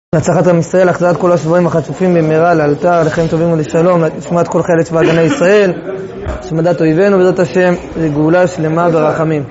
להצלחת עם ישראל, החזרת כל השבועים החטופים במהרה לאלתר, לחיים טובים ולשלום, לשמוע את כל חיילי צבא הגנה ישראל, השמדת אויבינו בעזרת השם, לגאולה שלמה ורחמים.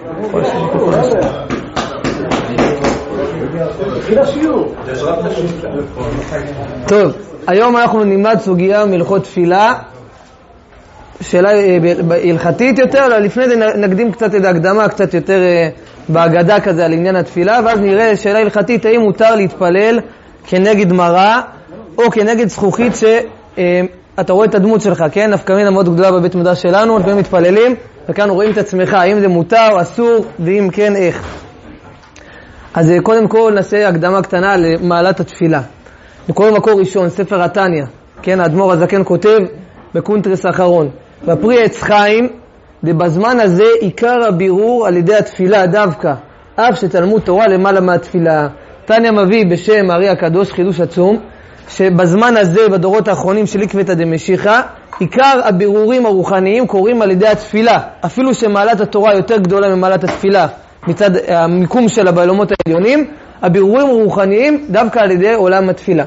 טוב, היום אנחנו נלמד סוגיה מהלכות תפילה, שאלה הלכתית יותר, אבל לפני זה נקדים קצת את ההקדמה, קצת יותר בהגדה כזה על עניין התפילה, ואז נראה שאלה הלכתית, האם מותר להתפלל כנגד מראה או כנגד זכוכית שאתה רואה את הדמות שלך, כן? נפקא מינה מאוד גדולה בבית מדרש שלנו, אנחנו מתפללים וכאן רואים את עצמך, האם זה מותר או אסור, ואם כן איך. אז קודם כל נעשה הקדמה קטנה למעלת התפילה. נקרא מקור ראשון, ספר התניא, כן? האדמו"ר הזקן כותב בקונטרס האחרון, בפרי עץ חיים, ובזמן הזה עיקר הבירור על ידי התפילה דווקא, אף שתלמוד תורה למעלה מהתפילה. תניא מביא בשם הארי הקדוש חידוש עצום, שבזמן הזה, בדורות האחרונים של עקבתא דמשיחא, עיקר הבירורים הרוחניים קורים על ידי התפילה, אפילו שמעלת התורה יותר גדולה ממעלת התפילה, מצד המיקום שלה בעולמות העליונים, הבירורים הרוחניים דווקא על ידי עולם התפילה.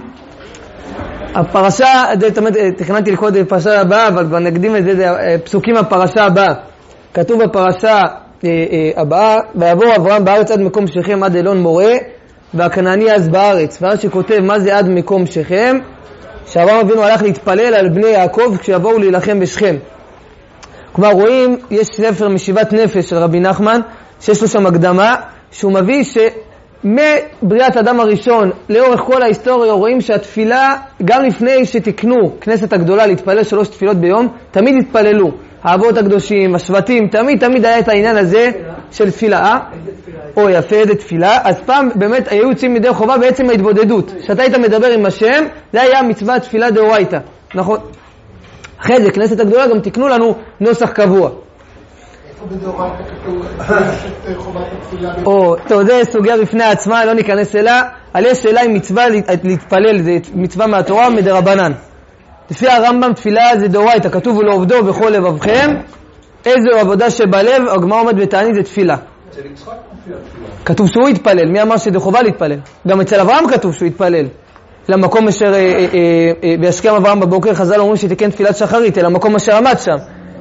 הפרשה, תכננתי לקרוא את הפרשה הבאה, אבל כבר נקדים את זה, פסוקים הפרשה הבאה. כתוב בפרשה הבאה, ויעבור אברהם בארץ עד מקום שכם עד אלון מורה, והכנעני אז בארץ. ואז שכותב מה זה עד מקום שכם, שאברהם אבינו הלך להתפלל על בני יעקב כשיבואו להילחם בשכם. כלומר רואים, יש ספר משיבת נפש של רבי נחמן, שיש לו שם הקדמה, שהוא מביא שמבריאת אדם הראשון לאורך כל ההיסטוריה רואים שהתפילה, גם לפני שתקנו כנסת הגדולה להתפלל 3 תפילות ביום, תמיד התפללו. האבות הקדושים, השבטים, תמיד היה את העניין הזה של תפילה. או יפה, איזה תפילה. אז פעם באמת היו יוצאים מדי חובה בעצם ההתבודדות. שאתה היית מדבר עם השם, זה היה מצווה תפילה דאורייתא. נכון? אחרי זה, כנסת הגדולה גם תקנו לנו נוסח קבוע. איפה בדאורייתא כתוב את חובת התפילה? או, אתה יודע, סוגיה בפני עצמה, לא ניכנס אליה. על יש שאלה אם מצווה להתפלל, זה מצווה מהתורה מדרבנן. לפי הרמב"ם תפילה זה דאורייתא, כתוב ולא עובדו בכל לבבכם, איזו עבודה שבלב, הגמרא עומד בתענית זה תפילה. כתוב שהוא יתפלל, מי אמר שזה חובה להתפלל? גם אצל אברהם כתוב שהוא יתפלל. למקום אשר וישכם אברהם בבוקר, חז"ל אומרים שתיקן תפילת שחרית, אל המקום אשר עמד שם.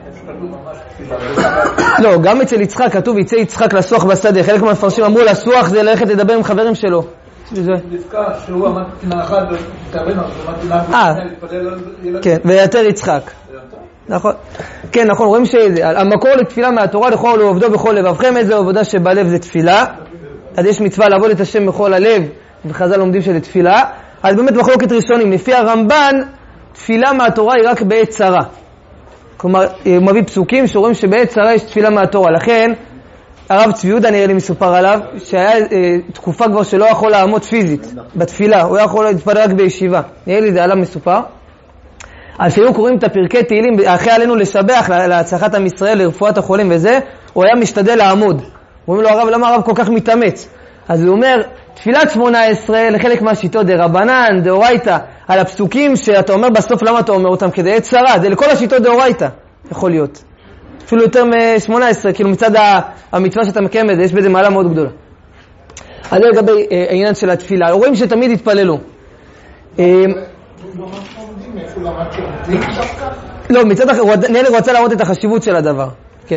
לא, גם אצל יצחק כתוב יצא יצחק לסוח בשדה, חלק מהמפרשים אמרו לסוח זה ללכת לדבר עם חברים שלו. שהוא עמד תנאחד כן, ויתר יצחק. נכון. כן, נכון, רואים שהמקור לתפילה מהתורה לכל עובדו בכל לבבכם, איזו עבודה שבלב זה תפילה. אז יש מצווה לעבוד את השם בכל הלב, וחז"ל לומדים שזה תפילה. אז באמת מחלוקת ראשונים, לפי הרמב"ן, תפילה מהתורה היא רק בעת צרה. כלומר, הוא מביא פסוקים שרואים שבעת צרה יש תפילה מהתורה. לכן, הרב צבי יהודה נראה לי מסופר עליו, שהיה תקופה כבר שלא יכול לעמוד פיזית בתפילה, הוא יכול להתפלל רק בישיבה. נראה לי זה עליו מסופר. אז שהיו קוראים את הפרקי תהילים, אחרי עלינו לשבח להצלחת עם ישראל, לרפואת החולים וזה, הוא היה משתדל לעמוד. אומרים לו הרב, למה הרב כל כך מתאמץ? אז הוא אומר, תפילת 18 לחלק מהשיטות דרבנן, דאורייתא, על הפסוקים שאתה אומר בסוף למה אתה אומר אותם כדי עת צרה, זה לכל השיטות דאורייתא, יכול להיות. אפילו יותר מ-18, כאילו מצד המצווה שאתה מקיים את זה, יש בזה מעלה מאוד גדולה. אז זה לגבי העניין של התפילה, רואים שתמיד התפללו. לא, מצד אחר, נהל רוצה להראות את החשיבות של הדבר. כן.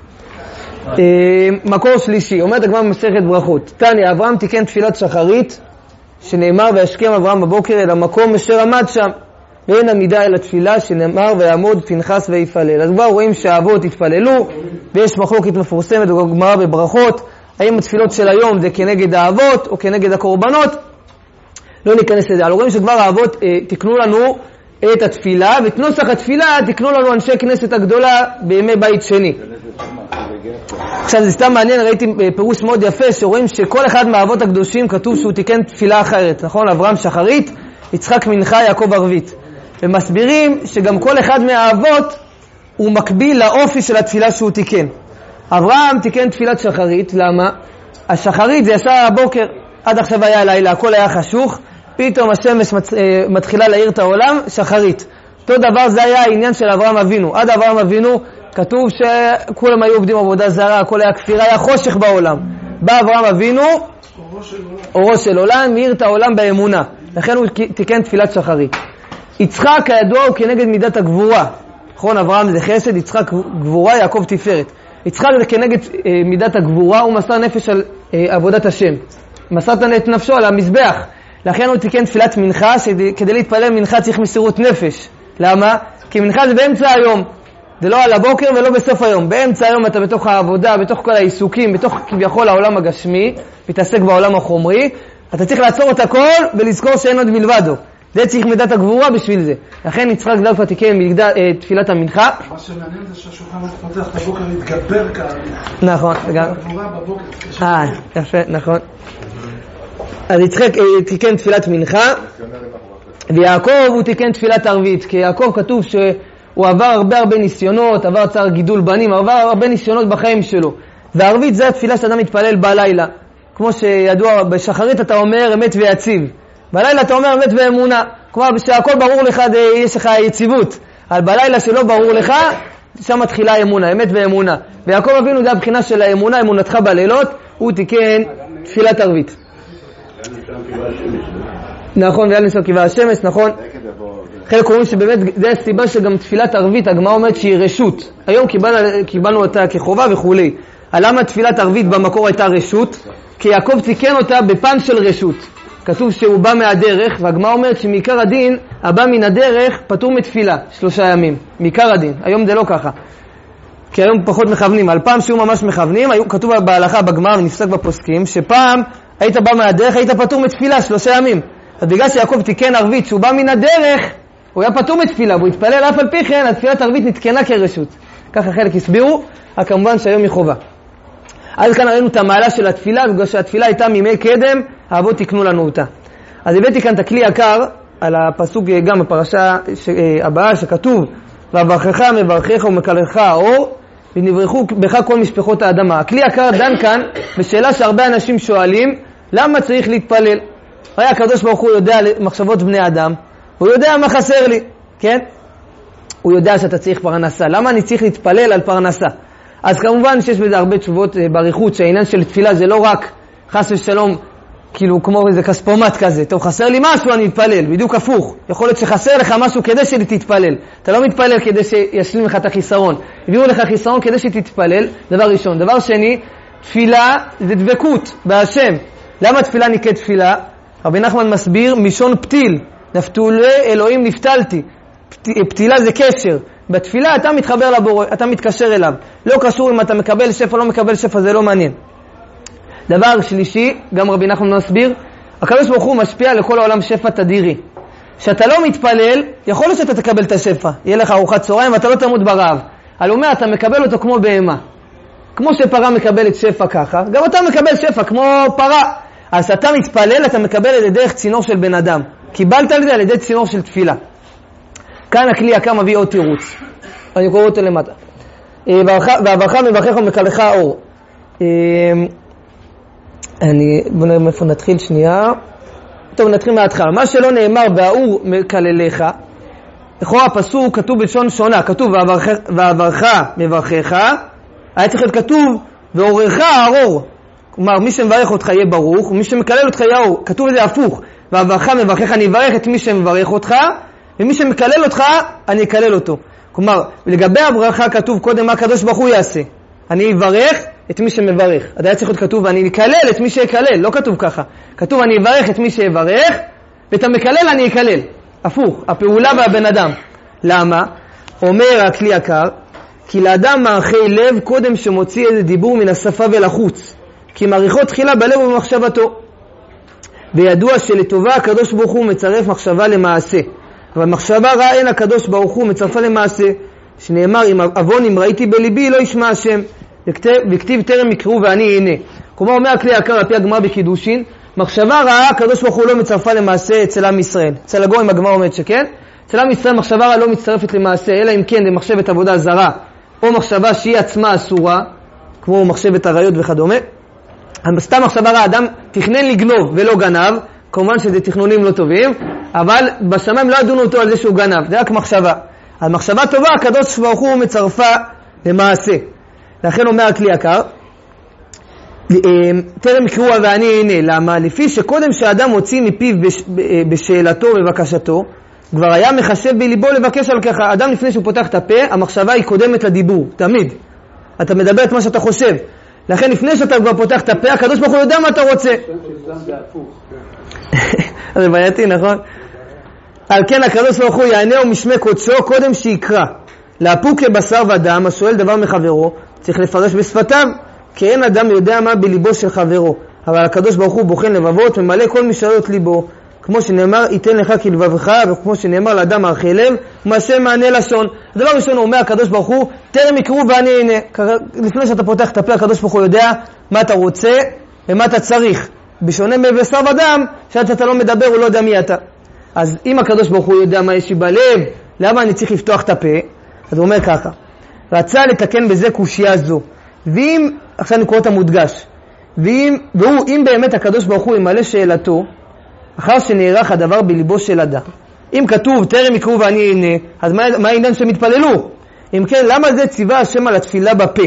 מקור שלישי, אומרת הגמרא במסכת ברכות. תניא, אברהם תיקן תפילת שחרית, שנאמר וישכם אברהם בבוקר אל המקום אשר עמד שם. ואין עמידה אל התפילה שנאמר ויעמוד פנחס ויפלל. אז כבר רואים שהאבות התפללו, ויש מחלוקת מפורסמת בגמרא בברכות, האם התפילות של היום זה כנגד האבות או כנגד הקורבנות. לא ניכנס לזה, אבל רואים שכבר האבות תקנו לנו את התפילה, ואת נוסח התפילה תקנו לנו אנשי כנסת הגדולה בימי בית שני. עכשיו זה סתם מעניין, ראיתי פירוש מאוד יפה, שרואים שכל אחד מהאבות הקדושים כתוב שהוא תיקן תפילה אחרת, נכון? אברהם שחרית, יצחק מנחה, יעקב ערבית. ומסבירים שגם כל אחד מהאבות הוא מקביל לאופי של התפילה שהוא תיקן. אברהם תיקן תפילת שחרית, למה? השחרית זה ישר הבוקר, עד עכשיו היה לילה, הכל היה חשוך, פתאום השמש מתחילה להאיר את העולם, שחרית. אותו דבר זה היה העניין של אברהם אבינו. עד אברהם אבינו כתוב שכולם היו עובדים עבודה זרה, הכל היה כפירה, היה חושך בעולם. בא אברהם אבינו, אורו של עולם, מאיר את העולם באמונה. לכן הוא תיקן תפילת שחרית. יצחק כידוע הוא כנגד מידת הגבורה. נכון, אברהם זה חסד, יצחק גבורה, יעקב תפארת. יצחק זה כנגד מידת הגבורה, הוא מסר נפש על עבודת השם. מסר את נפשו על המזבח. לכן הוא תיקן תפילת מנחה, שכדי להתפלל מנחה צריך מסירות נפש. למה? כי מנחה זה באמצע היום. זה לא על הבוקר ולא בסוף היום. באמצע היום אתה בתוך העבודה, בתוך כל העיסוקים, בתוך כביכול העולם הגשמי, מתעסק בעולם החומרי. אתה צריך לעצור את הכל ולזכור שאין עוד מלבדו. זה צריך מידת הגבורה בשביל זה. לכן יצחק דווקא תיקן תפילת המנחה. מה שמעניין זה שהשולחן פותח את הבוקר להתגבר כאן. נכון. הגבורה בבוקר. יפה, נכון. אז יצחק תיקן תפילת מנחה, ויעקב הוא תיקן תפילת ערבית, כי יעקב כתוב שהוא עבר הרבה ניסיונות, עבר צער גידול בנים, עבר הרבה ניסיונות בחיים שלו. והערבית זה התפילה שאדם מתפלל בלילה. כמו שידוע, בשחרית אתה אומר אמת ויציב. בלילה אתה אומר אמת ואמונה. כלומר, שהכל ברור לך, יש לך יציבות. אבל בלילה שלא ברור לך, שם מתחילה האמונה, אמת ואמונה. ויעקב אבינו זה הבחינה של האמונה, אמונתך בלילות, הוא תיקן תפילת ערבית. נכון, ויאל ניסו קיבה השמש, נכון. חלק אומרים שבאמת זה הסיבה שגם תפילת ערבית, הגמרא אומרת שהיא רשות. היום קיבלנו אותה כחובה וכולי. למה תפילת ערבית במקור הייתה רשות? כי יעקב תיקן אותה בפן של רשות. כתוב שהוא בא מהדרך, והגמרא אומרת שמעיקר הדין, הבא מן הדרך פטור מתפילה 3 ימים. מעיקר הדין, היום זה לא ככה. כי היום פחות מכוונים. על פעם שהיו ממש מכוונים, כתוב בהלכה בגמרא ונפסק בפוסקים, שפעם היית בא מהדרך, היית פטור מתפילה 3 ימים. אז בגלל שיעקב תיקן ערבית שהוא בא מן הדרך, הוא היה פטור מתפילה, והוא התפלל אף על פי כן, התפילת ערבית נתקנה כרשות. ככה חלק הסבירו, כמובן שהיום היא חובה. אז כאן ראינו את המעלה של התפילה, בגלל שהתפילה הייתה מימי קדם, האבות תקנו לנו אותה. אז הבאתי כאן את הכלי יקר, על הפסוק גם בפרשה הבאה, שכתוב, וברכך מברכך ומקלך האור, ונברכו בך כל משפחות האדמה. הכלי יקר דן כאן בשאלה שהרבה אנשים שואלים, למה צריך להתפלל? הרי הקדוש ברוך הוא יודע מחשבות בני אדם, הוא יודע מה חסר לי, כן? הוא יודע שאתה צריך פרנסה. למה אני צריך להתפלל על פרנסה? אז כמובן שיש בזה הרבה תשובות בעריכות, שהעניין של תפילה זה לא רק חס ושלום, כאילו כמו איזה כספומט כזה, טוב חסר לי משהו אני מתפלל, בדיוק הפוך. יכול להיות שחסר לך משהו כדי שתתפלל. אתה לא מתפלל כדי שישלים לך את החיסרון. הביאו לך חיסרון כדי שתתפלל, דבר ראשון. דבר שני, תפילה זה דבקות בהשם. למה תפילה נקראת תפילה? רבי נחמן מסביר, משון פתיל, נפתולי אלוהים נפתלתי. פתילה זה קשר. בתפילה אתה מתחבר לבורא, אתה מתקשר אליו. לא קשור אם אתה מקבל שפע, לא מקבל שפע, זה לא מעניין. דבר שלישי, גם רבי נחמן מסביר, הקדוש ברוך הוא משפיע לכל העולם שפע תדירי. שאתה לא מתפלל, יכול להיות שאתה תקבל את השפע. יהיה לך ארוחת צהריים ואתה לא תמות ברעב. אבל אומר, אתה מקבל אותו כמו בהמה. כמו שפרה מקבלת שפע ככה, גם אתה מקבל שפע כמו פרה. אז אתה מתפלל, אתה מקבל את זה דרך צינור של בן אדם. קיבלת על זה על ידי צינור של תפילה. כאן הכלי יקר מביא עוד תירוץ. אני קורא אותו למטה. והברכה מברכך ומקלך האור. בוא נראה מאיפה נתחיל שנייה. טוב, נתחיל מההתחלה. מה שלא נאמר והאור מקלליך, לכאורה הפסוק כתוב בלשון שונה. כתוב והברכה מברכך, היה צריך להיות כתוב ואורך הארור. כלומר, מי שמברך אותך יהיה ברוך, ומי שמקלל אותך יהיה אור. כתוב לזה הפוך. והברכה מברכך, אני אברך את מי שמברך אותך, ומי שמקלל אותך, אני אקלל אותו. כלומר, לגבי הברכה כתוב קודם מה הקדוש ברוך הוא יעשה. אני אברך את מי שמברך. עד היה צריך להיות כתוב, ואני אקלל את מי שיקלל. לא כתוב ככה. כתוב, אני אברך את מי שיברך, ואת המקלל אני אקלל. הפוך, הפעולה והבן אדם. למה? אומר הכלי יקר, כי לאדם מערכי לב קודם שמוציא איזה דיבור מן השפה ולחוץ. כי מעריכו תחילה בלב ובמחשבתו. וידוע שלטובה הקדוש ברוך הוא מצרף מחשבה למעשה. אבל מחשבה רעה אין הקדוש ברוך הוא מצרפה למעשה. שנאמר, אם אבון אם ראיתי בליבי לא ישמע השם. וכתיב טרם יקראו ואני אענה. כלומר אומר הכלי יקר על פי הגמרא בקידושין, מחשבה רעה הקדוש ברוך הוא לא מצרפה למעשה אצל עם ישראל. אצל הגויים הגמרא אומרת שכן. אצל עם ישראל מחשבה רעה לא מצטרפת למעשה, אלא אם כן במחשבת עבודה זרה, או מחשבה שהיא עצמה אסורה, כמו מחשבת עריות וכדומה. סתם מחשבה רעה, אדם תכנן לגנוב ולא גנב, כמובן שזה תכנונים לא טובים, אבל בשמיים לא ידונו אותו על זה שהוא גנב, זה רק מחשבה. על מחשבה טובה הקדוש ברוך הוא מצרפה למעשה. לכן אומר הכלי יקר, טרם יקראו ואני אענה. למה? לפי שקודם שהאדם הוציא מפיו בשאלתו ובבקשתו, כבר היה מחשב בליבו לבקש על ככה. אדם לפני שהוא פותח את הפה, המחשבה היא קודמת לדיבור, תמיד. אתה מדבר את מה שאתה חושב. לכן לפני שאתה כבר פותח את הפה, הקדוש ברוך הוא יודע מה אתה רוצה. זה בעייתי, נכון? על כן הקדוש ברוך הוא יענה ומשמי קודשו קודם שיקרא. לאפוק כבשר ודם, השואל דבר מחברו, צריך לפרש בשפתיו, כי אין אדם יודע מה בליבו של חברו. אבל הקדוש ברוך הוא בוחן לבבות, ממלא כל משאלות ליבו. כמו שנאמר, ייתן לך כלבבך, וכמו שנאמר לאדם ערכי לב, ומעשה מענה לשון. הדבר ראשון הוא אומר, הקדוש ברוך הוא, טרם יקראו ואני אענה. לפני שאתה פותח את הפה, הקדוש ברוך הוא יודע מה אתה רוצה ומה אתה צריך. בשונה מבשר ודם, שאתה לא מדבר, הוא לא יודע מי אתה. אז אם הקדוש ברוך הוא יודע מה יש לי בלב, למה אני צריך לפתוח את הפה? אז הוא אומר ככה, רצה לתקן בזה קושיה זו. ואם, עכשיו אני קורא את המודגש, אם באמת הקדוש ברוך הוא ימלא שאלתו, אחר שנערך הדבר בליבו של אדם. אם כתוב, טרם יקראו ואני אענה, אז מה העניין שהם יתפללו? אם כן, למה זה ציווה השם על התפילה בפה?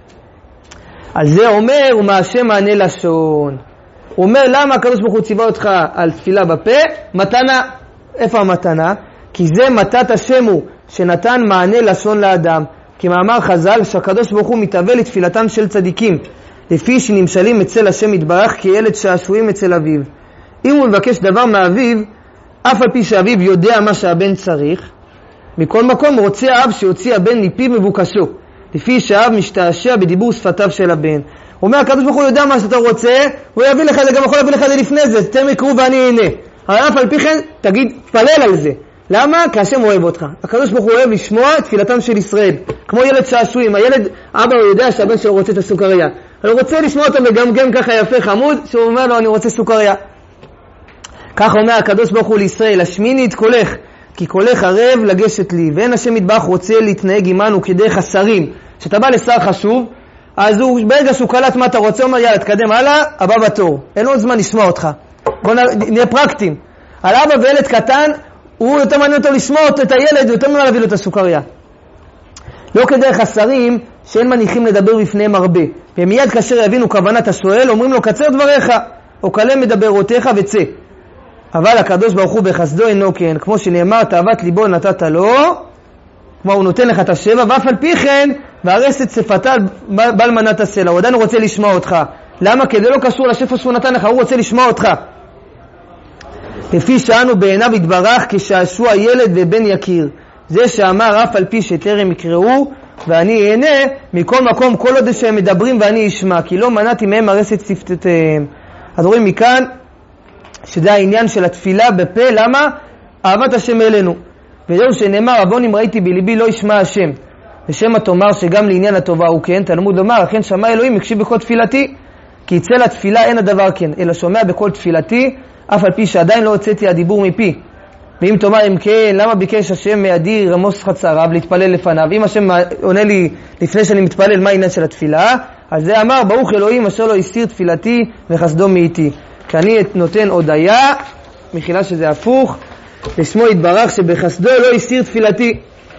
על זה אומר, ומה השם מענה לשון. הוא אומר, למה הקדוש ברוך הוא ציווה אותך על תפילה בפה? מתנה. איפה המתנה? כי זה מתת השם הוא, שנתן מענה לשון לאדם. כי מאמר חז"ל, שהקדוש ברוך הוא מתאבל לתפילתם של צדיקים, לפי שנמשלים אצל השם יתברך כילד שעשועים אצל אביו. אם הוא מבקש דבר מאביו, אף על פי שאביו יודע מה שהבן צריך, מכל מקום רוצה האב שיוציא הבן מפיו מבוקשו, לפי שהאב משתעשע בדיבור שפתיו של הבן. הוא אומר, הקדוש ברוך הוא יודע מה שאתה רוצה, הוא יביא לך את זה, גם יכול להביא לך את זה לפני זה, תן יקראו ואני אענה. אבל אף על פי כן, תגיד, תפלל על זה. למה? כי השם אוהב אותך. הקדוש ברוך הוא אוהב לשמוע את תפילתם של ישראל. כמו ילד שעשועים, הילד, אבא הוא יודע שהבן שלו רוצה את הסוכריה. הוא רוצה לשמוע אותו מגמגם ככה יפה חמוד, שהוא אומר לו, אני רוצה סוכריה. כך אומר הקדוש ברוך הוא לישראל, השמיני את קולך, כי קולך ערב לגשת לי, ואין השם יתברך רוצה להתנהג עמנו כדרך השרים. כשאתה בא לשר חשוב, אז הוא, ברגע שהוא קלט מה אתה רוצה, אומר יאללה, תקדם הלאה, הבא בתור. אין עוד זמן לשמוע אותך. בוא נהיה פרקטיים. על אבא וילד קטן, הוא יותר מעניין אותו לשמוע את הילד, יותר מעניין להביא לו את הסוכריה. לא כדרך השרים, שאין מניחים לדבר בפניהם הרבה. ומיד כאשר יבינו כוונת השואל, אומרים לו, קצר דבריך, או קלה מדברותיך וצא. אבל הקדוש ברוך הוא בחסדו אינו כן, כמו שנאמר, תאוות ליבו נתת לו, כמו הוא נותן לך את השבע, ואף על פי כן, והרס את שפתה בל מנת הסלע. הוא עדיין רוצה לשמוע אותך. למה? כדי לא קשור לשפע שהוא נתן לך, הוא רוצה לשמוע אותך. לפי שאנו בעיניו יתברך כשעשוע ילד ובן יקיר. זה שאמר אף על פי שטרם יקראו ואני אענה, מכל מקום כל עוד שהם מדברים ואני אשמע, כי לא מנעתי מהם הרס את שפתותיהם. אז רואים מכאן שזה העניין של התפילה בפה. למה? אהבת השם אלינו. וזהו שנאמר, אבון אם ראיתי בליבי לא ישמע השם. ושמא תאמר שגם לעניין הטובה הוא כן, תלמוד לומר, אכן שמע אלוהים הקשיב בכל תפילתי. כי אצל התפילה אין הדבר כן, אלא שומע בכל תפילתי, אף על פי שעדיין לא הוצאתי הדיבור מפי. ואם תאמר אם כן, למה ביקש השם מידי רמוס חצריו להתפלל לפניו? אם השם עונה לי לפני שאני מתפלל מה העניין של התפילה, אז זה אמר, ברוך אלוהים אשר לא הסיר תפילתי וחסדו מאיתי. כי אני נותן הודיה, מחילה שזה הפוך, לשמו יתברך שבחסדו לא הסיר תפילתי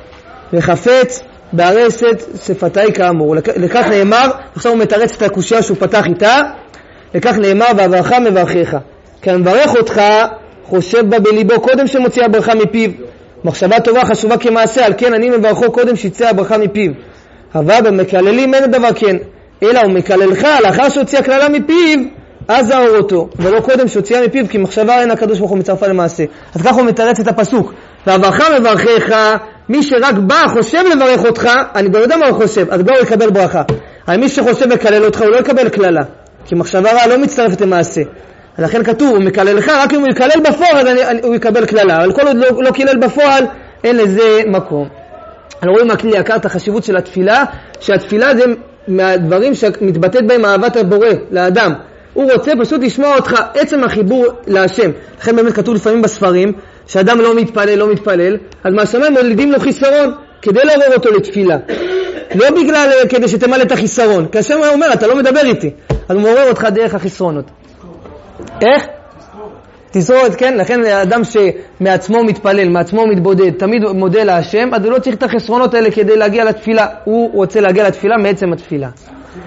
וחפץ בהרסת שפתיי כאמור. לכך נאמר, עכשיו הוא מתרץ את הקושיה שהוא פתח איתה, לכך נאמר והברכה מברכך. כי אני מברך אותך, חושב בה בליבו קודם שמוציא הברכה מפיו. מחשבה טובה חשובה כמעשה, על כן אני מברכו קודם שיצא הברכה מפיו. אבל במקללים אין דבר כן, אלא הוא מקללך לאחר שהוציא הכללה מפיו, אז זהור אותו, ולא קודם שהוציאה מפיו, כי מחשבה אין הקדוש ברוך הוא מצרפה למעשה. אז ככה הוא מתרץ את הפסוק. והברכה מברכך, מי שרק בא חושב לברך אותך, אני לא יודע מה הוא חושב, אז בוא הוא יקבל ברכה. אבל מי שחושב לקלל אותך, הוא לא יקבל כללה, כי מחשבה רעה לא מצטרפת למעשה. לכן כתוב, הוא מקלל לך, רק אם הוא יקלל בפועל, הוא יקבל כללה. אבל כל עוד לא קילל בפועל, אין לזה מקום. אנחנו רואים מהכלי יקר את החשיבות של התפילה, שהתפילה זה מהדברים שמתבטאת בהם אהבת הבורא לאדם. הוא רוצה פשוט לשמוע אותך, עצם החיבור להשם. לכן באמת כתוב לפעמים בספרים, שאדם לא מתפלל, אז מהשמיים מולידים לו חיסרון, כדי לעורר אותו לתפילה. לא בגלל כדי שתמלא את החיסרון, כי השם אומר, אתה לא מדבר איתי. אז הוא מעורר אותך דרך החיסרונות. איך? תזרורת, כן? לכן אדם שמעצמו מתפלל, מעצמו מתבודד, תמיד מודה להשם, אז הוא לא צריך את החסרונות האלה כדי להגיע לתפילה. הוא רוצה להגיע לתפילה מעצם התפילה.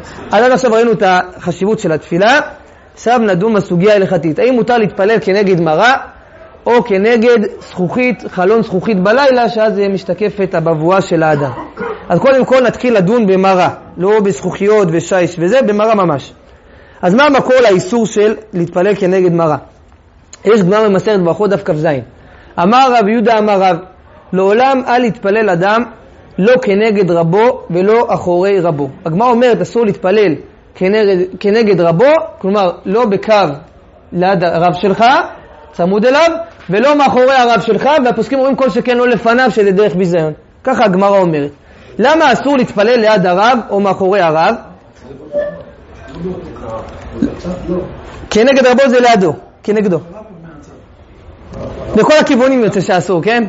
עד עכשיו ראינו את החשיבות של התפילה, עכשיו נדון בסוגיה ההלכתית. האם מותר להתפלל כנגד מראה, או כנגד זכוכית, חלון זכוכית בלילה, שאז זה משתקף את הבבואה של האדם. אז קודם כל נתחיל לדון במראה, לא בזכוכיות ושיש וזה, במראה ממש. אז מה המקור לאיסור של להתפלל כנגד מראה? יש גמרא במסכת ברכות דף כ"ז. אמר רב יהודה אמר רב, לעולם אל יתפלל אדם לא כנגד רבו ולא אחורי רבו. הגמרא אומרת אסור להתפלל כנגד רבו, כלומר לא בקו ליד הרב שלך, צמוד אליו, ולא מאחורי הרב שלך, והפוסקים אומרים כל שכן לא לפניו, שזה דרך ביזיון. ככה הגמרא אומרת. למה אסור להתפלל ליד הרב או מאחורי הרב? כנגד רבו זה לידו, כנגדו. בכל הכיוונים יוצא שאסור, כן?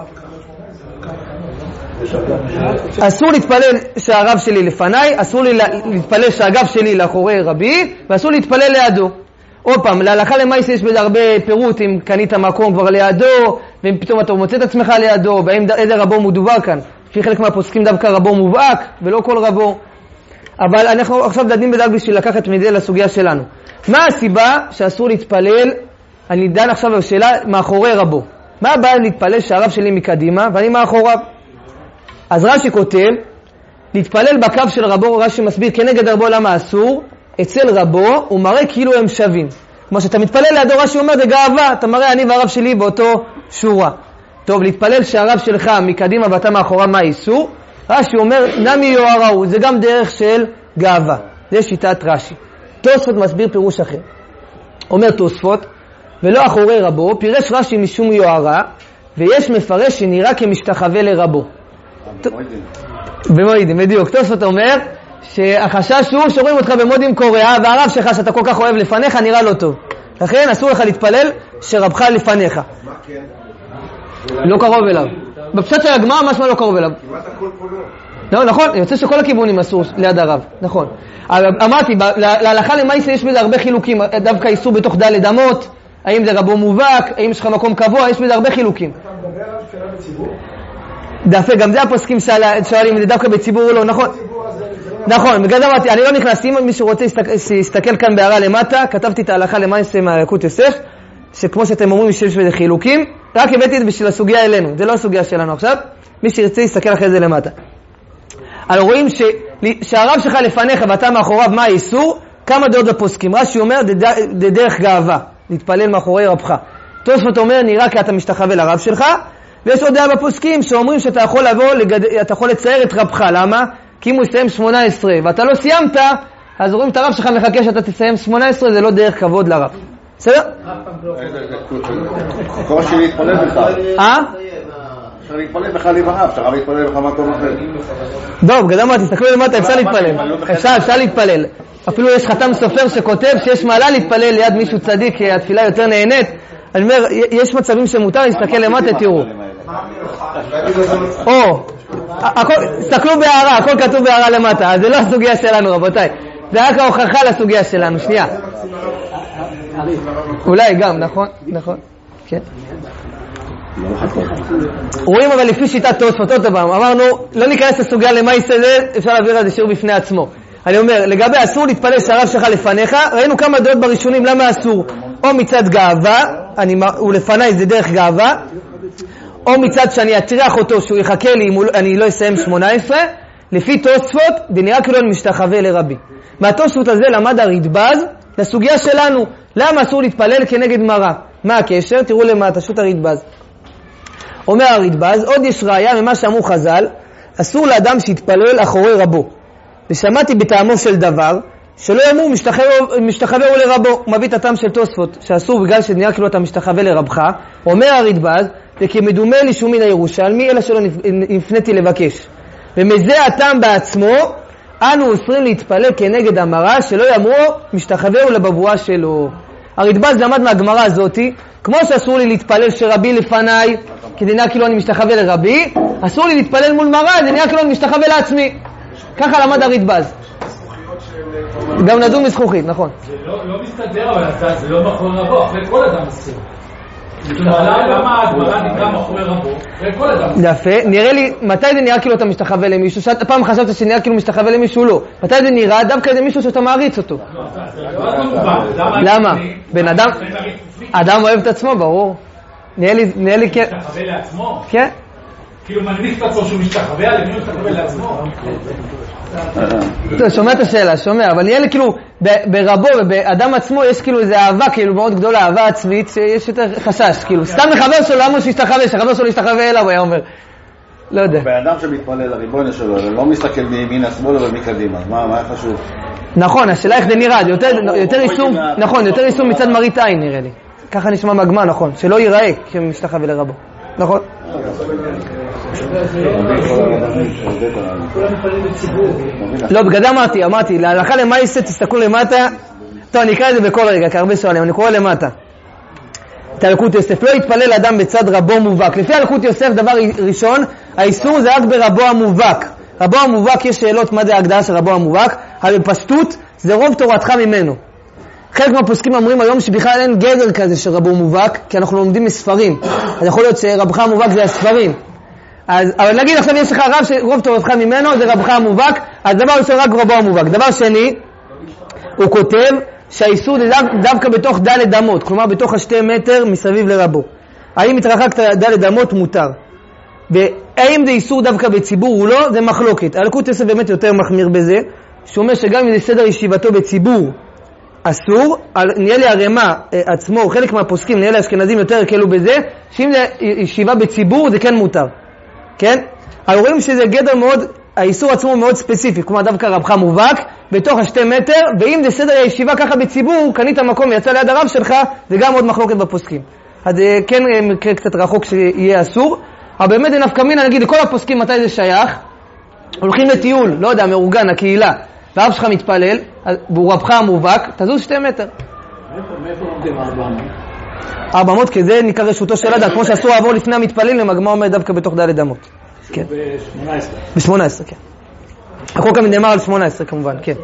אסור להתפלל שהרב שלי לפניי, אסור להתפלל שהגב שלי לאחורי רבי, ואסור להתפלל לידו. עוד פעם, להלכה למעשה יש בזה הרבה פירוט, אם קנית מקום כבר לידו, ואם פתאום אתה מוצא את עצמך לידו, והאם איזה רבו מדובר כאן. לפי חלק מהפוסקים דווקא רבו מובהק, ולא כל רבו. אבל אנחנו עכשיו דנים בדרך בשביל לקחת מזה לסוגיה שלנו. מה הסיבה שאסור להתפלל, אני דן עכשיו בשאלה, מאחורי רבו. מה הבעיה להתפלל שהרב שלי מקדימה, ואני מאחוריו? אז רש"י כותב, להתפלל בקו של רבו, רש"י מסביר כנגד רבו למה אסור, אצל רבו הוא מראה כאילו הם שווים. כמו שאתה מתפלל לידו, רש"י אומר, זה גאווה, אתה מראה אני והרב שלי באותו שורה. טוב, להתפלל שהרב שלך מקדימה ואתה מאחוריו, מה איסור? רש"י אומר, נמי יוהראו, זה גם דרך של גאווה. זה שיטת רש"י. תוספות מסביר פירוש אחר. אומר תוספות, ולא אחורי רבו, פירש רש"י משום יוהרה, ויש מפרש שנראה כמשתחווה לרבו. במועידים, בדיוק. תוספות אומר שהחשש הוא שרואים אותך במועידים קוריאה, והרב שלך שאתה כל כך אוהב לפניך נראה לא טוב. לכן אסור לך להתפלל שרבך לפניך. לא קרוב אליו. בפשט של הגמרא משמע לא קרוב אליו. כמעט הכל פה לא. לא, נכון, יוצא שכל הכיוונים אסור ליד הרב, נכון. אמרתי, להלכה למעשה יש בזה הרבה חילוקים, דווקא איסור בתוך ד' אמות, האם זה רבו מובהק, האם יש לך מקום קבוע, יש בזה הרבה חילוקים. אתה מדבר על תפילה בציבור? דווקא, גם זה הפוסקים שואלים, זה דווקא בציבור או לא, נכון? נכון, בגלל זה אמרתי, אני לא נכנס, אם מישהו רוצה להסתכל כאן בהערה למטה, כתבתי את ההלכה למעשה מהיקות יוסף, שכמו שאתם אומרים שיש בזה חילוקים, רק הבאתי את זה בשביל הסוגיה אלינו, זה לא הסוגיה שלנו עכשיו, מי שירצה להסתכל אחרי זה למטה. אבל רואים שהרב שלך לפניך ואתה מאחוריו, מה האיסור? כמה דעות בפוסקים. רש"י אומר, זה דרך גאווה, להתפלל מאחורי רבך. תוספות אומר, נראה כי אתה משתחווה לרב שלך, ויש עוד דעה בפוסקים שאומרים שאתה יכול לבוא, אתה יכול לצייר את רבך. למה? כי אם הוא יסיים 18 ואתה לא סיימת, אז רואים את הרב שלך מחכה שאתה תסיים 18, זה לא דרך כבוד לרב. בסדר? קושי להתפלל בכלל. אפשר להתפלל בכלל עם הרב, אפשר להתפלל בכלל מקום אחר. טוב, גדמה, תסתכלו למטה, אפשר להתפלל. אפשר להתפלל. אפילו יש חתם סופר שכותב שיש מעלה להתפלל ליד מישהו צדיק, כי התפילה יותר נהנית. אני אומר, יש מצבים שמותר להסתכל למטה, תראו. תסתכלו בהערה, הכל כתוב בהערה למטה, אז זה לא הסוגיה שלנו, רבותיי. זה רק ההוכחה לסוגיה שלנו, שנייה. אולי גם, נכון, נכון, כן. רואים אבל לפי שיטת תוספות, עוד פעם, אמרנו, לא ניכנס לסוגיה למה יסדר, אפשר להעביר על זה שיעור בפני עצמו. אני אומר, לגבי אסור להתפלל שהרב שלך לפניך, ראינו כמה דעות בראשונים למה אסור. או מצד גאווה, הוא לפניי זה דרך גאווה, או מצד שאני אטריח אותו שהוא יחכה לי אם אני לא אסיים 18, לפי תוספות, ונראה כאילו אני משתחווה לרבי. מהתוספות הזה למד הרדב"ז לסוגיה שלנו, למה אסור להתפלל כנגד מראה? מה הקשר? תראו למטה, שו"ת הרדב"ז. אומר הרדב"ז, עוד יש ראיה ממה שאמרו חז"ל, אסור לאדם שיתפלל אחורי רבו. ושמעתי בטעמו של דבר, שלא יאמרו משתחווה הוא לרבו. הוא מביא את הטעם של תוספות, שאסור בגלל שנראה כאילו אתה משתחווה לרבך. אומר הרדב"ז, וכי מדומה לי שהוא מן הירושלמי, אלא שלא נפניתי לבקש. ומזה הטעם בעצמו, אנו אוסרים להתפלל כנגד המראה, שלא יאמרו משתחווה הוא לבבואה שלו. הרדב"ז למד מהגמרא הזאת, כמו שאסור לי להתפלל שרבי לפניי, כי זה נראה כאילו אני משתחווה לרבי, אסור לי להתפלל מול מראה, זה נראה כאילו אני משתחווה לעצמי. ככה למד הרדב"ז. גם נדון מזכוכית, נכון. זה לא מסתדר, אבל זה לא מאחורי רבו, אחרי כל אדם אסור. למה הגמרא נקרא מאחורי רבו? וכל אדם. יפה, נראה לי, מתי זה נראה כאילו אתה משתחווה למישהו? פעם חשבת שנראה כאילו משתחווה למישהו? לא. מתי זה נראה? דווקא זה מישהו שאתה מעריץ אותו. למה? בן אדם, אדם אוהב את עצמו, ברור. נראה לי כן. משתחווה לעצמו? כן. כאילו מנמיך את עצמו שהוא משתחווה, למי הוא משתחווה לעצמו? טוב, שומע את השאלה, שומע, אבל נראה לי כאילו ברבו ובאדם עצמו יש כאילו איזו אהבה כאילו מאוד גדולה, אהבה עצמית, שיש יותר חשש, כאילו סתם לחבר שלו, למה שישתחווה, שחבר שלו ישתחווה אליו, הוא היה אומר, לא יודע. באדם שמתפלל לריבונו שלו, לא מסתכל מימין השמאל אבל מקדימה, מה היה חשוב? נכון, השאלה איך זה נראה, יותר יישום, נכון, יותר יישום מצד מראית עין נראה לי, ככה נשמע מהגמרא, נכון, שלא ייראה כשמשתחווה לרבו, נכון? לא, בגלל אמרתי, להלכה למעשה תסתכלו למטה, טוב, אני אקרא את זה בכל רגע, כי הרבה שואלים, אני קורא למטה. את הלקוט יוסף, לא יתפלל אדם בצד רבו מובהק. לפי הלקוט יוסף, דבר ראשון, האיסור זה רק ברבו המובהק. רבו המובהק, יש שאלות מה זה ההגדרה של רבו המובהק, אבל בפשטות זה רוב תורתך ממנו. חלק מהפוסקים אומרים היום שבכלל אין גדר כזה של רבו מובהק, כי אנחנו לומדים מספרים. אז יכול להיות שרבך המובהק זה הספרים. אבל נגיד עכשיו יש לך רב שרוב תורתך ממנו, זה רבך המובהק, אז דבר ראשון רק רבו המובהק. דבר שני, הוא כותב שהאיסור זה דווקא בתוך ד' אמות, כלומר בתוך 2 מטר מסביב לרבו. האם התרחקת ד' אמות מותר. והאם זה איסור דווקא בציבור או לא, זה מחלוקת. הלקוט יוסף באמת יותר מחמיר בזה, שהוא אומר שגם אם זה סדר ישיבתו בציבור אסור, נראה לי הרמה עצמו, חלק מהפוסקים, נראה לי אשכנזים יותר הקלו בזה, שאם זה ישיבה בציבור זה כן מותר. כן? אבל רואים שזה גדר מאוד, האיסור עצמו מאוד ספציפי, כלומר דווקא רבך מובהק, בתוך 2 מטר, ואם זה סדר הישיבה ככה בציבור, קנית מקום ויצא ליד הרב שלך, זה גם עוד מחלוקת בפוסקים. אז כן מקרה קצת רחוק שיהיה אסור, אבל באמת זה נפקא מינה, נגיד לכל הפוסקים מתי זה שייך, הולכים לטיול, לא יודע, מאורגן, הקהילה, והרב שלך מתפלל, והוא רבך המובהק, תזוז 2 מטר. מאיפה לומדים 400? 400, כי זה נקרא רשותו של אדם, כמו שאסור לעבור לפני המתפלים, למגמה עומד דווקא בתוך ד' אמות. כן. ב-18. ב-18, כן. החוק נאמר על 18 כמובן, כן.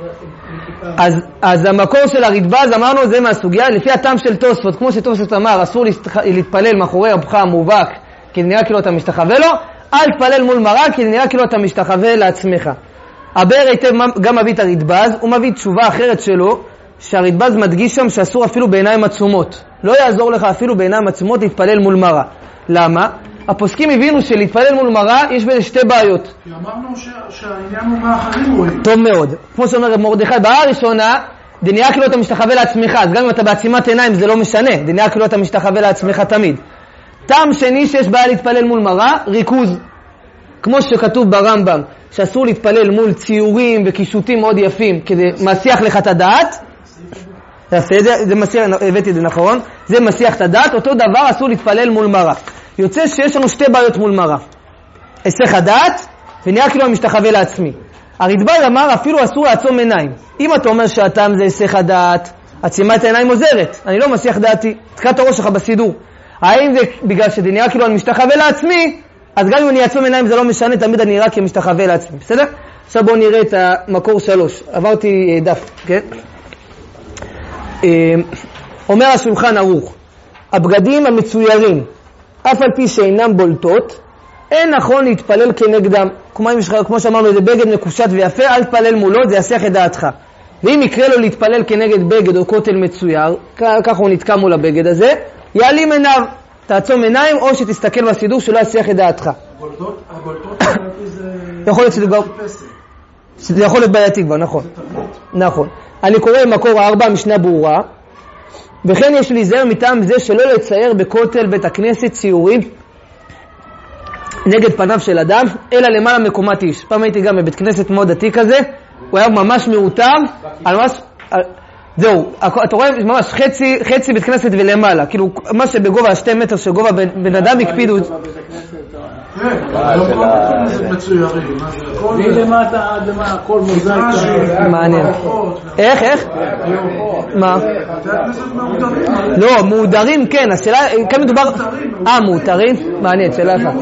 אז המקור של הרדב"ז אמרנו זה מהסוגיה, לפי הטעם של תוספות, כמו שתוספות אמר, אסור להתפלל מאחורי רבך המובהק, כי נראה כאילו אתה משתחווה לו, אל תפלל מול מראה, כי נראה כאילו אתה משתחווה לעצמך. הבאר היטב גם מביא את הרדב"ז, הוא מביא תשובה אחרת שלו, שהרדב"ז מדגיש שם שאסור אפילו בעיניים עצומות. לא יעזור לך אפילו בעיניים עצומות להתפלל מול מראה. למה? הפוסקים הבינו שלהתפלל מול מראה יש בזה 2 בעיות. כי אמרנו שהעניין הוא מאחרים רואים. טוב מאוד. כמו שאומר מרדכי, בעיה הראשונה, זה נראה כאילו אתה משתחווה לעצמך, אז גם אם אתה בעצימת עיניים זה לא משנה, זה נראה כאילו אתה משתחווה לעצמך תמיד. טעם שני שיש בעיה להתפלל מול מראה, ריכוז. כמו שכתוב ברמב"ם, שאסור להתפלל מול ציורים וקישוטים מאוד יפים, כדי מסיח לך את הדעת. זה מסיח, הבאתי את זה נכון, זה מסיח את הדעת, אותו דבר אסור להתפלל מול מראה. יוצא שיש לנו 2 בעיות מול מראה. היסח הדעת, ונראה כאילו אני משתחווה לעצמי. הרדב"ז אמר אפילו אסור לעצום עיניים. אם אתה אומר שהטעם זה היסח הדעת, עצימת העיניים עוזרת, אני לא מסיח דעתי, תקע את הראש שלך בסידור. האם זה בגלל שזה נראה כאילו אני משתחווה לעצמי, אז גם אם אני אעצום עיניים זה לא משנה, תמיד אני נראה כמשתחווה לעצמי, בסדר? עכשיו בואו נראה את המקור 3. עברתי דף, כן? אומר השולחן ערוך, הבגדים המצוירים, אף על פי שאינם בולטות, אין נכון להתפלל כנגדם. כמו שאמרנו, איזה בגד מקושט ויפה, אל תפלל מולו, זה יסיח את דעתך. ואם יקרה לו להתפלל כנגד בגד או כותל מצויר, ככה הוא נתקע מול הבגד הזה, יעלים עיניו, תעצום עיניים או שתסתכל בסידור שלא יסיח את דעתך. הבולטות זה... יכול להיות שזה כבר... זה יכול להיות בעייתי כבר, נכון. נכון. אני קורא במקור 4, משנה ברורה, וכן יש להיזהר מטעם זה שלא לצייר בכותל בית הכנסת ציורים נגד פניו של אדם, אלא למעלה מקומת איש. פעם הייתי גם בבית כנסת מאוד דתי כזה, הוא היה ממש מאותם, זהו, אתה רואה ממש חצי בית כנסת ולמעלה, כאילו מה שבגובה 2 מטר שגובה בן אדם הקפידו. מלמטה עד למה הכל מוזר. מעניין. איך? מה? לא, מאודרים כן, השאלה, כאן מדובר... מאודרים? מעניין, שאלה אחת.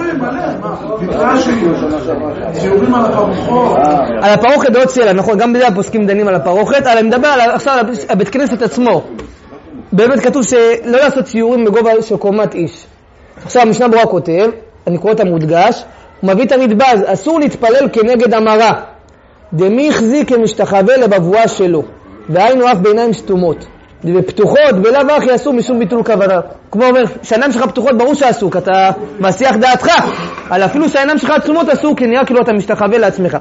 ציורים על הפרוכות. על הפרוכת עוד שאלה, נכון, גם בזה הפוסקים דנים על הפרוכת, אבל אני מדבר עכשיו על הבית כנסת עצמו. באמת כתוב שלא לעשות ציורים בגובה של קומת איש. עכשיו המשנה ברורה כותב, אני קורא את המודגש, הוא מביא את המדבז, אסור להתפלל כנגד המרה. דמי החזיק כמשתחווה לבבואה שלו, והיינו אף בעיניים סתומות. ופתוחות, בלאו הכי אסור משום ביטול כוונה. כמו אומר, שהעיניים שלך פתוחות ברור שאסור, כי אתה מסיח דעתך. אבל אפילו שהעיניים שלך עצומות אסור, כי נראה כאילו אתה משתחווה לעצמך.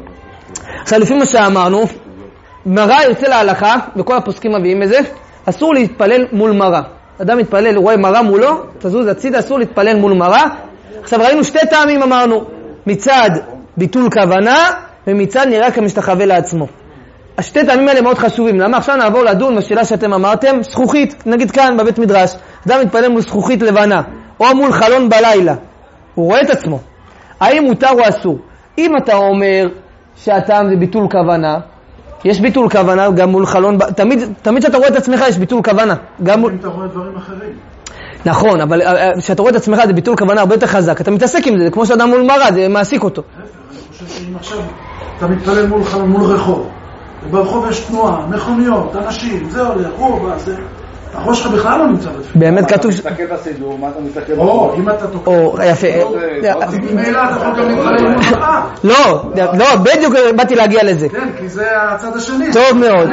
עכשיו לפי מה שאמרנו, מרה יוצא להלכה, וכל הפוסקים מביאים את זה, אסור להתפלל מול מרה. אדם מתפלל, הוא רואה מרה מולו, תזוז הצידה, אסור להתפלל מול מרה. עכשיו ראינו שתי טעמים אמרנו, מצד ביטול כוונה, ומצד נראה כמשתחווה לעצמו. השתי טעמים האלה מאוד חשובים. למה עכשיו נעבור לדון בשאלה שאתם אמרתם? זכוכית, נגיד כאן בבית מדרש, אדם מתפלל מול זכוכית לבנה, או מול חלון בלילה, הוא רואה את עצמו. האם מותר או אסור? אם אתה אומר שהטעם זה ביטול כוונה, יש ביטול כוונה גם מול חלון, תמיד שאתה רואה את עצמך יש ביטול כוונה. גם מול... אתה רואה דברים אחרים. נכון, אבל כשאתה רואה את עצמך זה ביטול כוונה הרבה יותר חזק. אתה מתעסק עם זה, כמו שאדם מול מרה, זה מעסיק אותו. אני חושב שאם עכשיו אתה מתפלל מול רחוב, וברחוב יש תנועה, מכוניות, אנשים, זה הולך, הוא, זה... הראש שלך בכלל לא נמצא בתפילה. באמת כתוב... אתה מסתכל בסידור, מה אתה מסתכל או, אם אתה תוקע. או, יפה. מילא אתה יכול גם להתפלל מול מראה. לא, בדיוק באתי להגיע לזה. כן, כי זה הצד השני. טוב מאוד.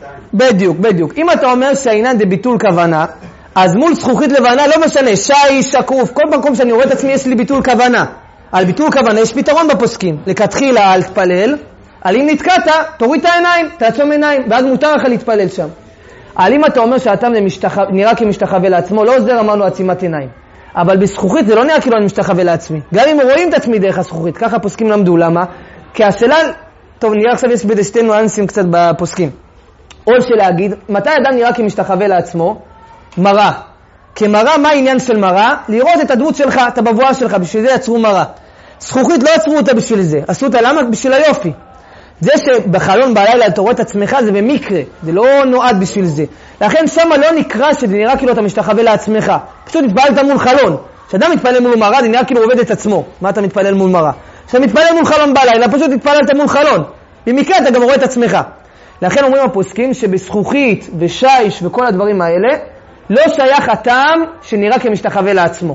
בדיוק. אם אתה אומר שהעניין זה ביטול כוונה, אז מול זכוכית לבנה לא משנה, שי, שקוף, כל מקום שאני רואה את עצמי יש לי ביטול כוונה. על ביטול כוונה יש פתרון בפוסקים. לכתחילה אל תפלל, על אם נתקעת, תוריד את העיניים, תעצום עיניים, ואז מותר לך להתפלל שם. אבל אם אתה אומר שהאדם נראה כמשתחווה לעצמו, לא עוזר, אמרנו עצימת עיניים. אבל בזכוכית זה לא נראה כאילו אני משתחווה לעצמי. גם אם רואים את עצמי דרך הזכוכית, ככה הפוסקים למדו. למה? כי השאלה, טוב, נראה עכשיו יש בזה שתי ניואנסים קצת בפוסקים. או שלהגיד, מתי אדם נראה כמשתחווה לעצמו? מראה. כמראה, מה העניין של מראה? לראות את הדמות שלך, את הבבואה שלך, בשביל זה יצרו מראה. זכוכית לא יצרו אותה בשביל זה, עשו אותה למה? בשביל היופי. זה שבחלון בלילה אתה רואה את עצמך זה במקרה, זה לא נועד בשביל זה. לכן שמה לא נקרא שזה נראה כאילו אתה משתחווה לעצמך. פשוט התפללת מול חלון. כשאדם מתפלל מול מראה זה נראה כאילו עובד את עצמו. מה אתה מתפלל מול מראה? כשאתה מתפלל מול חלון בלילה פשוט התפללת מול חלון. במקרה אתה גם רואה את עצמך. לכן אומרים הפוסקים שבזכוכית ושיש וכל הדברים האלה לא שייך הטעם שנראה כמשתחווה לעצמו.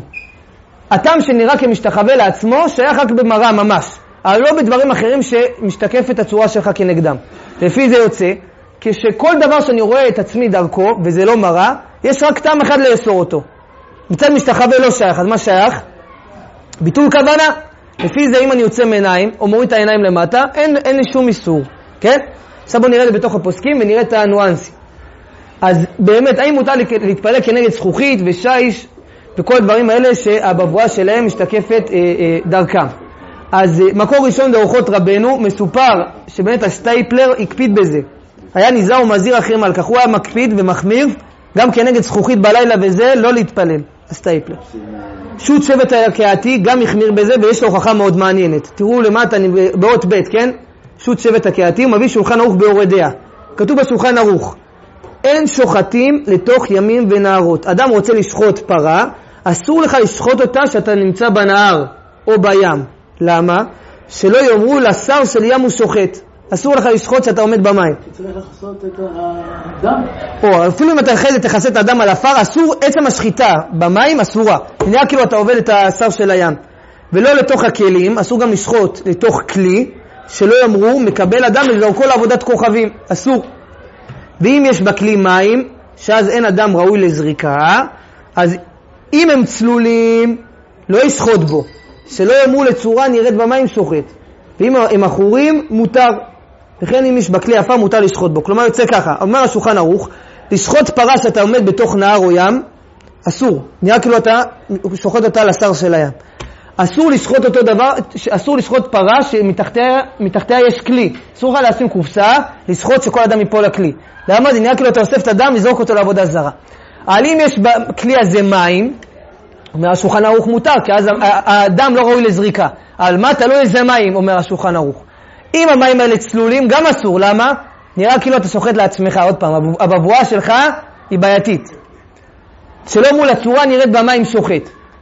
הטעם שנראה כמשתחווה לעצמו שייך רק במראה ממש. אבל לא בדברים אחרים שמשתקף את הצורה שלך כנגדם. לפי זה יוצא, כשכל דבר שאני רואה את עצמי דרכו, וזה לא מראה, יש רק טעם אחד לאסור אותו. מצד משתחווה לא שייך, אז מה שייך? ביטול כוונה. לפי זה אם אני יוצא מעיניים, או מוריד את העיניים למטה, אין לי שום איסור. כן? עכשיו בוא נראה את זה בתוך הפוסקים, ונראה את הניואנסים. אז באמת, האם מותר להתפלל כנגד זכוכית ושיש, וכל הדברים האלה שהבבואה שלהם משתקפת דרכם. אז מקור ראשון באורחות רבנו מסופר שבאמת הסטייפלר הקפיד בזה. היה נזהר ומזהיר אחרים על כך. הוא היה מקפיד ומחמיר גם כנגד זכוכית בלילה וזה לא להתפלל. הסטייפלר. שו"ת שבט הקהתי גם החמיר בזה ויש לו הוכחה מאוד מעניינת. תראו למטה אני באות ב' כן? שו"ת שבט הקהתי הוא מביא שולחן ערוך באורי דעה. כתוב בשולחן ערוך אין שוחטים לתוך ימים ונהרות. אדם רוצה לשחוט פרה, אסור לך לשחוט אותה שאתה נמצא בנהר או בים. למה? שלא יאמרו לשר של ים הוא שוחט. אסור לך לשחוט שאתה עומד במים. צריך לחסות את הדם? או אפילו אם אתה אחרי זה תחסה את הדם על אפר, אסור, עצם השחיטה במים אסורה. נראה כאילו אתה עובד את השר של הים. ולא לתוך הכלים, אסור גם לשחוט לתוך כלי, שלא יאמרו מקבל אדם לזרקו לעבודת כוכבים. אסור. ואם יש בכלי מים, שאז אין אדם ראוי לזריקה, אז אם הם צלולים, לא ישחוט בו. שלא יאמרו לצורה נראית במים שוחט. ואם הם אחורים, מותר. וכן אם יש בכלי אפר, מותר לשחוט בו. כלומר יוצא ככה, אומר השולחן ערוך, לשחוט פרה שאתה עומד בתוך נהר או ים, אסור. נראה כאילו אתה שוחט אותה לשר של הים. אסור לשחוט אותו דבר, אסור לשחוט פרה שמתחתיה יש כלי. אסור לך לשים קופסה, לשחוט שכל אדם ייפול לכלי. למה? זה נראה כאילו אתה אוסף את הדם, לזרוק אותו לעבודה זרה. אבל אם יש בכלי הזה מים, אומר השולחן ערוך מותר, כי אז האדם לא ראוי לזריקה. על מה תלוי איזה מים, אומר השולחן ערוך. אם המים האלה צלולים, גם אסור. למה? נראה כאילו אתה שוחט לעצמך. עוד פעם, הבבואה שלך היא בעייתית. שלא מול הצורה נראית במים שוחט.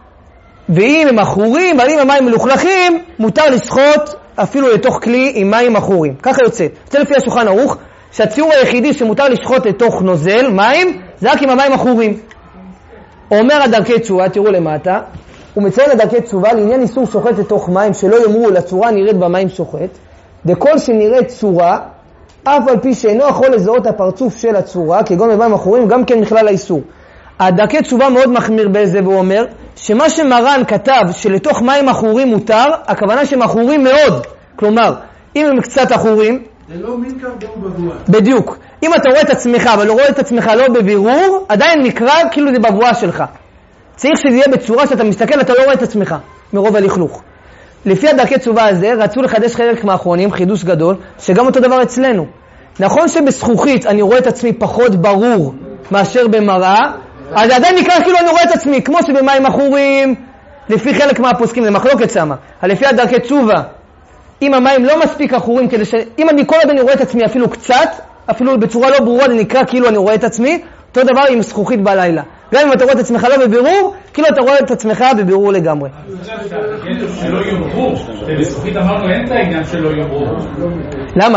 ואם הם אחורים, אבל אם המים מלוכלכים, מותר לשחוט אפילו לתוך כלי עם מים אחורים. ככה יוצא. זה לפי השולחן ערוך, שהציור היחידי שמותר לשחוט לתוך נוזל, מים, זה רק עם המים החורים. אומר הדרכי תשובה, תראו למטה, הוא מציין לדרכי תשובה לעניין איסור שוחט לתוך מים, שלא יאמרו לצורה נראית במים שוחט, וכל שנראית צורה, אף על פי שאינו יכול לזהות הפרצוף של הצורה, כגון במים החורים, גם כן מכלל האיסור. הדרכי תשובה מאוד מחמיר בזה, והוא אומר שמה שמרן כתב שלתוך מים אחורים מותר, הכוונה שהם אחורים מאוד. כלומר, אם הם קצת אחורים, זה לא מין קרדום בבואה. בדיוק. אם אתה רואה את עצמך, אבל לא רואה את עצמך לא בבירור, עדיין נקרא כאילו זה בבואה שלך. צריך שזה יהיה בצורה שאתה מסתכל, אתה לא רואה את עצמך מרוב הלכלוך. לפי הדרכי תשובה הזה, רצו לחדש חלק מהאחרונים, חידוש גדול, שגם אותו דבר אצלנו. נכון שבזכוכית אני רואה את עצמי פחות ברור מאשר במראה, אז עדיין נקרא כאילו אני רואה את עצמי, כמו שבמים אחורים, לפי חלק מהפוסקים, זה מחלוקת שמה. לפי הדרכי תשובה, אם המים לא מספיק אחורים, כדי אם אני כל עד אני רואה את עצמי אפילו קצת, אפילו בצורה לא ברורה, זה נקרא כאילו אני רואה את עצמי, אותו דבר עם זכוכית בלילה. גם אם אתה רואה את עצמך לא בבירור, כאילו אתה רואה את עצמך בבירור לגמרי. שלא יאמרו, בזכוכית אמרנו אין את העניין שלא יאמרו. למה?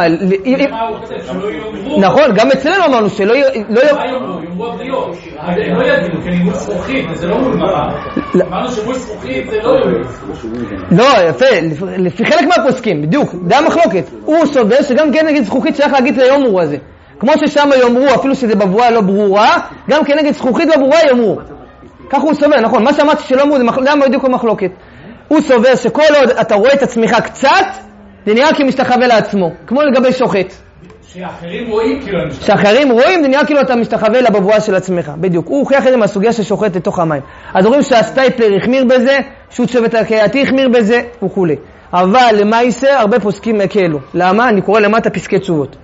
נכון, גם אצלנו אמרנו שלא יאמרו, יאמרו הבריות. הם לא יגידו, כי נימול זכוכית, זה לא מול מראה. אמרנו שמול זכוכית זה לא יאמרו. לא, יפה, לפי חלק מהפוסקים, בדיוק, זה המחלוקת. הוא סובר שגם כן נגיד זכוכית שייך להגיד ליאמרו הזה. כמו ששם יאמרו, אפילו שזה בבואה לא ברורה, גם כנגד זכוכית בברורה יאמרו. כך הוא סובר, נכון. מה שאמרתי שלא אמרו, זה בדיוק המחלוקת. הוא סובר שכל עוד אתה רואה את עצמך קצת, זה נראה כאילו משתחווה לעצמו. כמו לגבי שוחט. שאחרים רואים כאילו אני משתחווה. שאחרים רואים, זה נראה כאילו אתה משתחווה לבבואה של עצמך. בדיוק. הוא הוכיח את זה מהסוגיה ששוחט לתוך המים. אז רואים שהסטייפלר החמיר בזה, שו"ת שבט הקהילתי החמיר בזה, וכו'. אבל למעשה הרבה פוסקים הקלו. למה? אני קורא למטה פסקי תשובות.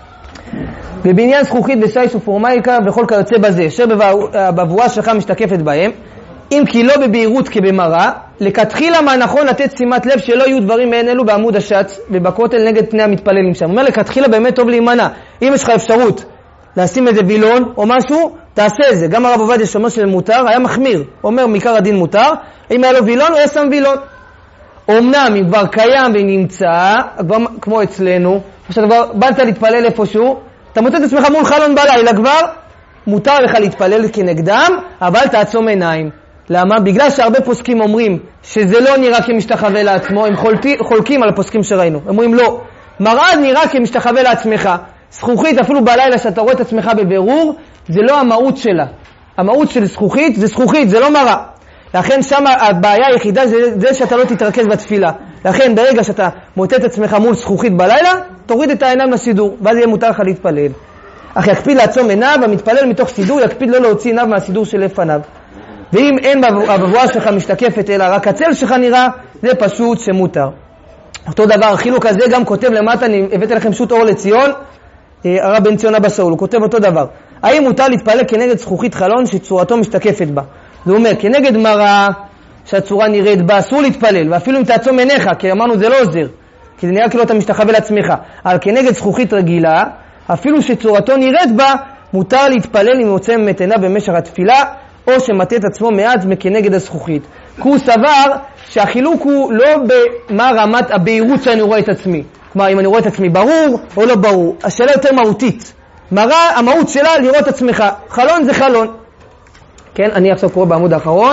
ובעניין זכוכית וסייס ופורמייקה וכל כיוצא בזה, אשר בבואה שלך משתקפת בהם, אם כי לא בבהירות כבמראה, לכתחילה מה נכון לתת שימת לב שלא יהיו דברים מעין אלו בעמוד השץ ובכותל נגד פני המתפללים שם. הוא אומר לכתחילה באמת טוב להימנע. אם יש לך אפשרות לשים איזה וילון או משהו, תעשה את זה. גם הרב עובדיה שאומר שזה מותר, היה מחמיר. אומר מעיקר הדין מותר, אם היה לו וילון הוא היה שם וילון. אמנם אם כבר קיים ונמצא, כמו אצלנו, עכשיו כבר באת להתפלל איפשהו, אתה מוצא את עצמך מול חלון בלילה כבר, מותר לך להתפלל כנגדם, אבל תעצום עיניים. למה? בגלל שהרבה פוסקים אומרים שזה לא נראה כמשתחווה לעצמו, הם חולקים על הפוסקים שראינו. הם אומרים לא, מראה נראה כמשתחווה לעצמך. זכוכית אפילו בלילה שאתה רואה את עצמך בבירור, זה לא המהות שלה. המהות של זכוכית זה זכוכית, זה לא מראה. לכן שם הבעיה היחידה זה שאתה לא תתרכז בתפילה. לכן ברגע שאתה מוצא את עצמך מול זכוכית בלילה, תוריד את העיניים לסידור, ואז יהיה מותר לך להתפלל. אך יקפיד לעצום עיניו, המתפלל מתוך סידור, יקפיד לא להוציא עיניו מהסידור שלפניו. ואם אין בבואה שלך משתקפת אלא רק הצל שלך נראה, זה פשוט שמותר. אותו דבר, חילוק הזה גם כותב למטה, אני הבאתי לכם שו"ת אור לציון, הרב בן ציון אבא שאול, הוא כותב אותו דבר. האם מותר להתפלל כנגד זכוכית חלון שצורתו משתקפת בה? זה אומר, כנגד מראה שהצורה נראית בה, אסור להתפלל, ואפילו אם תעצום עיניך, כי אמרנו זה לא עוזר, כי זה נראה כאילו אתה משתחווה לעצמך. אבל כנגד זכוכית רגילה, אפילו שצורתו נראית בה, מותר להתפלל אם יוצא ממתנה במשך התפילה, או שמטה את עצמו מעט מכנגד הזכוכית. כי הוא סבר שהחילוק הוא לא במה רמת הבהירות שאני רואה את עצמי. כלומר, אם אני רואה את עצמי ברור או לא ברור. השאלה יותר מהותית. מראה, המהות שלה לראות את עצמך. חלון זה חלון. כן, אני עכשיו קורא בעמוד האחרון.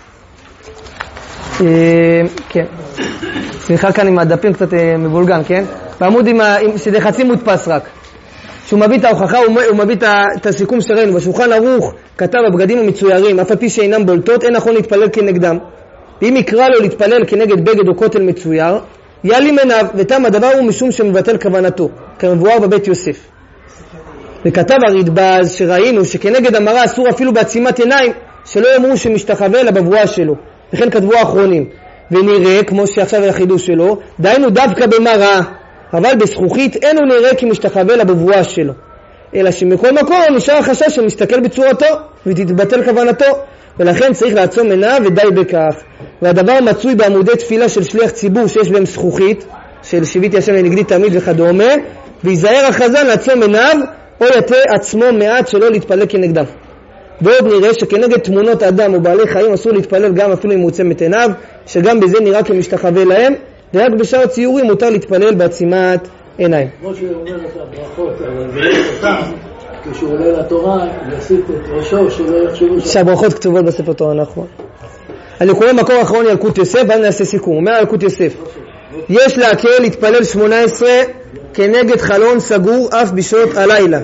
כן. סליחה כאן עם הדפים קצת מבולגן, כן? בעמוד שזה חצי מודפס רק. שהוא מביא את ההוכחה, הוא מביא את הסיכום שראינו. בשולחן ערוך כתב הבגדים המצוירים, אף על פי שאינם בולטות, אין נכון להתפלל כנגדם. ואם יקרא לו להתפלל כנגד בגד או כותל מצויר, יעלים עיניו, ותם הדבר הוא משום שמבטל כוונתו, כמבואר בבית יוסף. וכתב הרדב"ז שראינו שכנגד המראה אסור אפילו בעצימת עיניים, שלא יאמרו שמשתחווה אלא בבואה שלו. וכן כתבו האחרונים. ונראה, כמו שעכשיו החידוש שלו, דיינו דווקא במראה, אבל בזכוכית אינו נראה כי משתחווה לבבואה שלו. אלא שמכל מקום נשאר החשש שמסתכל בצורתו ותתבטל כוונתו, ולכן צריך לעצום עיניו ודי בכך. והדבר מצוי בעמודי תפילה של שליח ציבור שיש בהם זכוכית, של שיביתי השם לנגדי תמיד וכדומה, ויזהר החזן לעצום עיניו או יטה עצמו מעט שלא להתפלל כנגדם. ועוד נראה שכנגד תמונות אדם או בעלי חיים אסור להתפלל גם אפילו אם הוא עוצם את עיניו, שגם בזה נראה כמשתחווה להם, ורק בשאר הציורים מותר להתפלל בעצימת עיניים. כמו שאומר את הברכות, זה לא אותם, כשהוא עולה לתורה, להסיט את ראשו, שלא יחשבו שהברכות כתובות בספר תורה, נכון. אני קורא מקור אחרון ילקוט יוסף, ואז נעשה סיכום. אומר ילקוט יוסף, יש להקל להתפלל 18 כנגד חלון סגור אף בשעות הלילה,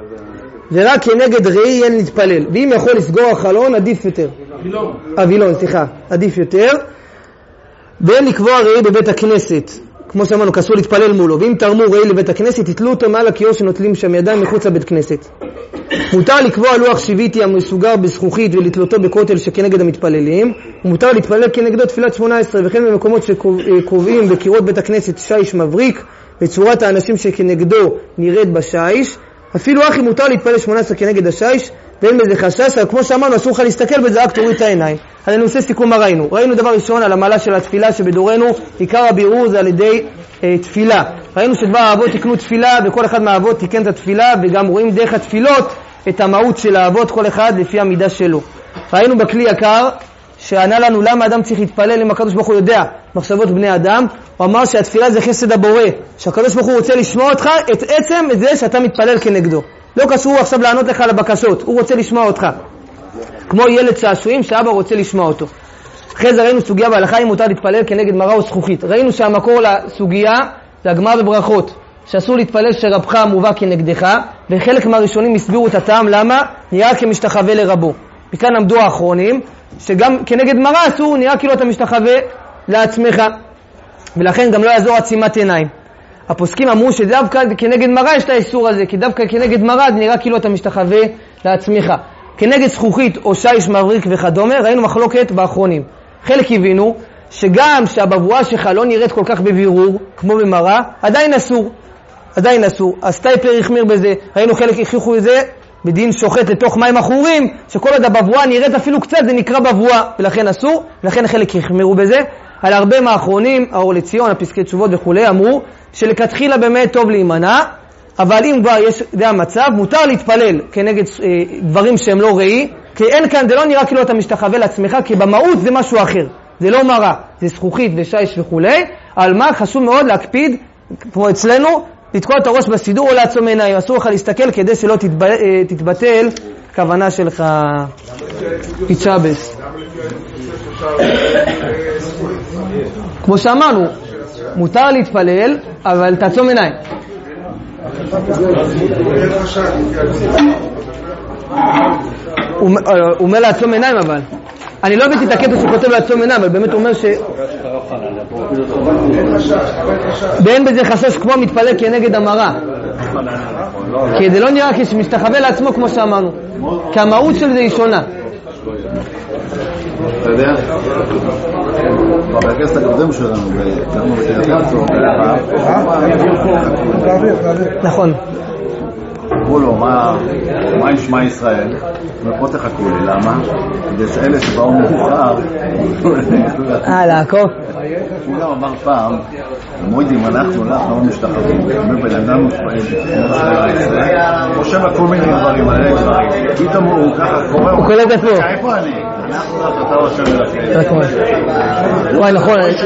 ורק כנגד ראי אין להתפלל, ואם יכול לסגור החלון עדיף יותר. אבילון, עדיף יותר. ואין לקבוע ראי בבית הכנסת, כמו שאמרנו, אסור להתפלל מולו, ואם תרמו ראי לבית הכנסת, תתלו אותו מעל הכיור שנוטלים שם ידיים מחוץ לבית כנסת. מותר לקבוע לוח שיביתי המסוגר בזכוכית ולתלותו בכותל שכנגד המתפללים, ומותר להתפלל כנגדו תפילת 18, וכן במקומות שקובעים בקירות בית הכנסת שיש מבריק וצורת האנשים שכנגדו נראית בשיש. אפילו אחי מותר להתפלל 18 כנגד השיש, ואין בזה חשש, אבל כמו שאמרנו, אסור לך להסתכל בזה, רק תוריד את העיניים. אז אני עושה סיכום מה ראינו. ראינו דבר ראשון על המעלה של התפילה, שבדורנו עיקר הבירור זה על ידי תפילה. ראינו שדבר האבות תקנו תפילה, וכל אחד מהאבות תיקן את התפילה, וגם רואים דרך התפילות את המהות של האבות, כל אחד לפי המידה שלו. ראינו בכלי יקר, שענה לנו למה אדם צריך להתפלל אם הקדוש ברוך הוא יודע מחשבות בני אדם. הוא אמר שהתפילה זה חסד הבורא, שהקדוש ברוך הוא רוצה לשמוע אותך את עצם זה שאתה מתפלל כנגדו. לא קשור עכשיו לענות לך על הבקשות, הוא רוצה לשמוע אותך. כמו ילד שעשועים שאבא רוצה לשמוע אותו. אחרי זה ראינו סוגיה בהלכה אם מותר להתפלל כנגד מראה או זכוכית. ראינו שהמקור לסוגיה זה הגמרא בברכות, שאסור להתפלל שרבך מובא כנגדך, וחלק מהראשונים הסבירו את הטעם למה נראה כמשתחווה לרבו. מכאן עמדו האחרונים שגם כנגד מראה אסור, נראה כאילו אתה משתחווה לעצמך, ולכן גם לא יעזור עצימת עיניים. הפוסקים אמרו שדווקא כנגד מראה יש את האיסור הזה, כי דווקא כנגד מראה נראה כאילו אתה משתחווה לעצמך. כנגד זכוכית או שיש מבריק וכדומה ראינו מחלוקת באחרונים. חלק הבינו שגם שהבבואה שלך לא נראית כל כך בבירור כמו במראה, עדיין אסור. אז טייפר החמיר בזה. ראינו חלק הכריחו את זה בדין שוחט לתוך מים אחורים, שכל עוד הבבואה נראית אפילו קצת זה נקרא בבואה, ולכן אסור. ולכן חלק החמירו בזה. על הרבה מהאחרונים, האור לציון, הפסקי תשובות וכולי, אמרו שלכתחילה באמת טוב להימנע, אבל אם כבר יש זה המצב, מותר להתפלל כנגד דברים שהם לא ראי, כי אין כאן, זה לא נראה כאילו אתה משתחווה לעצמך, כי במהות זה משהו אחר, זה לא מראה, זה זכוכית ושיש וכולי. על מה חשוב מאוד להקפיד, כמו אצלנו, לתקוע את הראש בסידור או לעצום עיניים, אסור לך להסתכל כדי שלא תתבטל כוונה שלך פיצ'אבס. כמו שאמרנו, מותר להתפלל, אבל תעצום עיניים. הוא אומר לעצום עיניים, אבל אני לא הבאתי את הקטע שכותב לעצום עיניים, אבל באמת הוא אומר ואין בזה חשש כמו מתפלל כנגד המראה, כי זה לא נראה כשמשתחווה לעצמו כמו שאמרנו, כי המהות של זה היא שונה. אתה יודע, בקסט הקודם שלנו, אנחנו בתיאטרון, נכון. אמרו לו, מה ישמע ישראל? ופה תחכו לי, למה? כדי שאלה שבאו מאוחר לעקוב. הוא גם אמר פעם, מוידים אנחנו לא משתחווים, אומר בן אדם חושב על כל מיני דברים, פתאום הוא ככה קורא, הוא קולט את עצמו. איפה אני? אנחנו אתה רושם לכם. וואי, נכון.